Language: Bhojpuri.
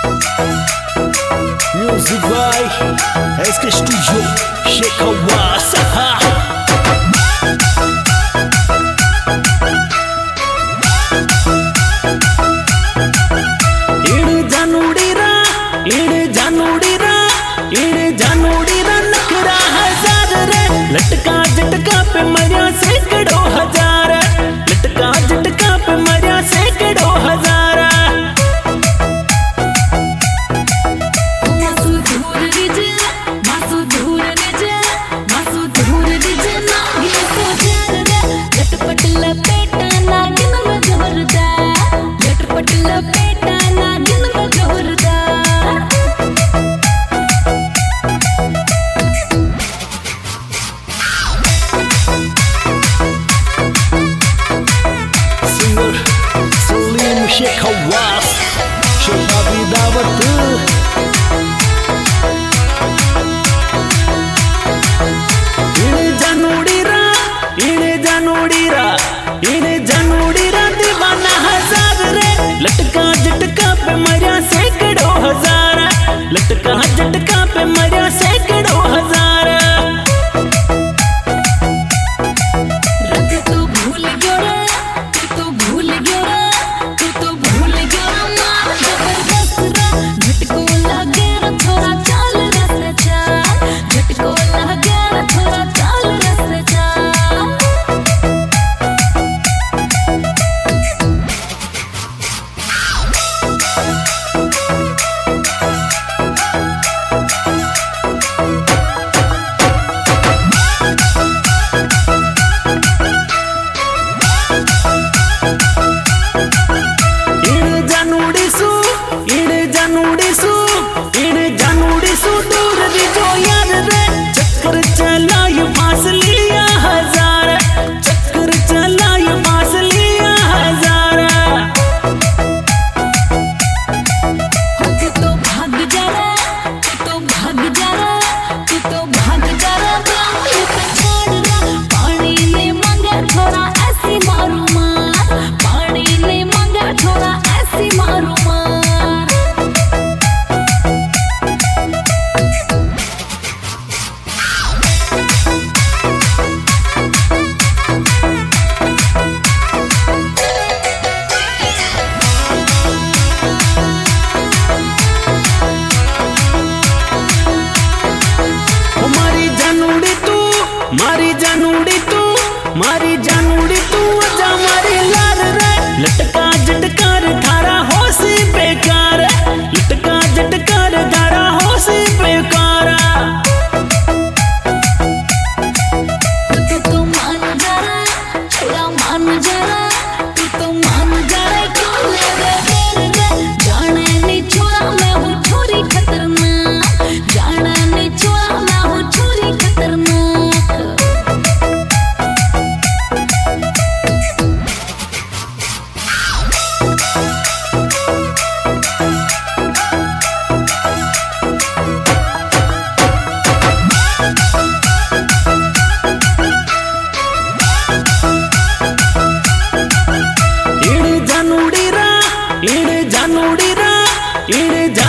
Music by SK Studio Sheikh Hawass. नखरा हजार रे लटका झटका पे मरिया सैकड़ों हजार, लटका झटका पे मरिया सैकड़ों हजार। लटपट लपेटा नागिन में जोरदार, लटपट लपेटा नागिन में जोरदार। Singer Salim Sheikh Hawass, Shababi Dawat. इने जानूड़ी रा दीवाना हजार रे लटका झटका पे मरिया सैकड़ों हजार, लटका झटका पे मरिया सैकड़ों हजार। रब तो भूल गयो रे, तू तो भूल गयो रे, तू तो भूल गयो रे मार जबरदस्त रे। झटको लगे रे थोड़ा चाल रस्ते चाल, झटको लगे रे थोड़ा चाल रस्ते चाल। इने जानूड़ी सू दूर दी जो यार रे चक्कर चला ये फांस लिया हजार, चक्कर चला ये फांस लिया हजार। तू तो भाग जा रे, तू तो भाग जा रे, तू तो भाग जा रे बाबू पे छोड़ रे। पानी ने मांगे थोड़ा ऐसी मारू मार, पानी ने मांगे थोड़ा ऐसी मारू मार। मारी जानूड़ी तू अजा मारी लाल रे लटका झटका रे थारा होशी बेकार, लटका झटका रे थारा होशी बेकार। तू तो मान जा रे, थोड़ा मान जा रे, तू तो मान जा रे क्यों लगे देर रे। जाने नहीं छोड़ा मैं हूँ छोरी खतरनाक, जाने नहीं छोड़ा मैं हूँ छोरी खतरनाक। इने जानूड़ी